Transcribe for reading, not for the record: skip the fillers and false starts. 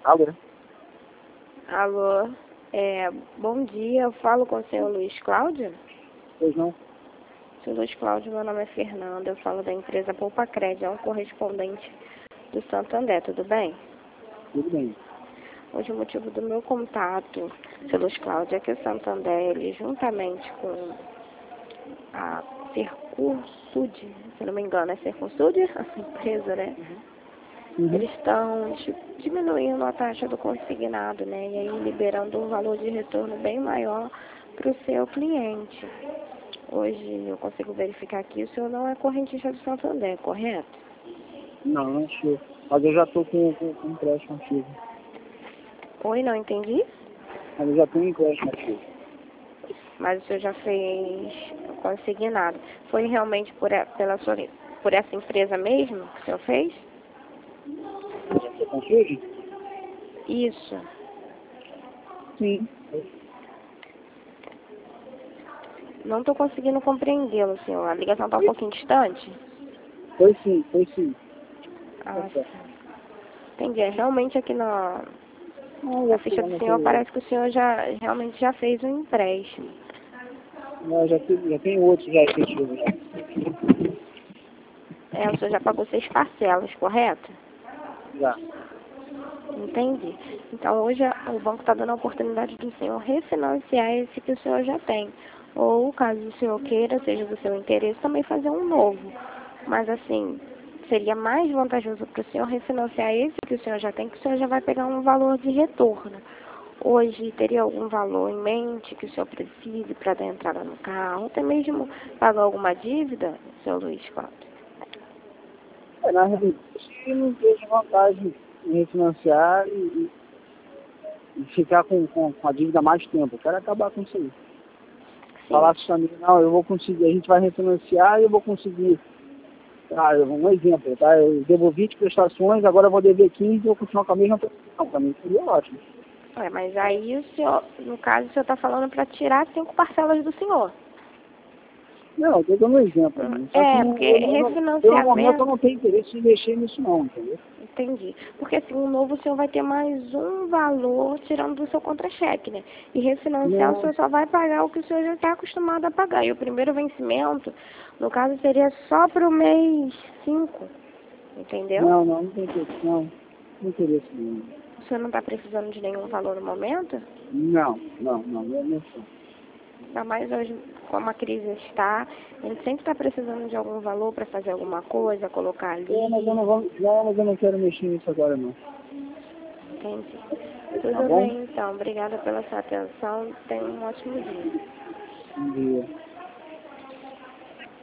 Alô? Alô, bom dia, eu falo com o senhor Luiz Cláudio? Pois não? Senhor Luiz Cláudio, meu nome é Fernanda, eu falo da empresa Poupa Crédito, é um correspondente do Santander, tudo bem? Tudo bem. Hoje o motivo do meu contato, senhor Luiz Cláudio, é que o Santander, ele juntamente com a Sercosud, se não me engano, é Sercosud, a empresa, né? Eles estão diminuindo a taxa do consignado, né? E aí liberando um valor de retorno bem maior para o seu cliente. Hoje eu consigo verificar que o senhor não é correntista do Santander, correto? Não, não sou. Mas eu já estou com empréstimo ativo. Oi, não entendi? Mas eu já tenho empréstimo ativo. Mas o senhor já fez consignado. Foi realmente por essa empresa mesmo que o senhor fez? Você confunde? Isso. Sim. Não estou conseguindo compreendê-lo, senhor. A ligação está um pouquinho distante? Foi sim, foi sim. Ah, sim. Entendi. Realmente aqui na Não, já ficha fui lá do no senhor seu... parece que o senhor realmente já fez um empréstimo. Não, já tem outros já efetivos. O senhor já pagou 6 parcelas, correto? Já. Entendi. Então hoje o banco está dando a oportunidade do senhor refinanciar esse que o senhor já tem. Ou caso o senhor queira, seja do seu interesse, também fazer um novo. Mas assim, seria mais vantajoso para o senhor refinanciar esse que o senhor já tem, que o senhor já vai pegar um valor de retorno. Hoje teria algum valor em mente que o senhor precise para dar entrada no carro, até mesmo pagar alguma dívida, seu Luiz Cláudio? Na realidade, eu não vejo vantagem em refinanciar e ficar com a dívida mais tempo. Eu quero acabar com isso aí. Falasse pra mim, não, eu vou conseguir, a gente vai refinanciar e eu vou conseguir. Um exemplo, tá? Eu devo 20 prestações, agora eu vou dever 15 e vou continuar com a mesma prestação. Para mim seria ótimo. Mas aí o senhor, no caso, o senhor está falando para tirar 5 parcelas do senhor. Não, eu estou dando um exemplo. Porque refinanciamento... Pelo momento eu não tenho interesse em mexer nisso não, entendeu? Entendi. Porque assim, o novo o senhor vai ter mais um valor tirando do seu contra-cheque, né? E refinanciar o senhor só vai pagar o que o senhor já está acostumado a pagar. E o primeiro vencimento, no caso, seria só para o mês 5, entendeu? Não tem interesse, não interesse nenhum. O senhor não está precisando de nenhum valor no momento? Não sei. Ainda mais hoje, como a crise está, a gente sempre está precisando de algum valor para fazer alguma coisa, colocar ali. Mas eu não quero mexer nisso agora não. Entendi. Tá Tudo bom? bem, então. Obrigada pela sua atenção. Tenha um ótimo dia. Bom dia.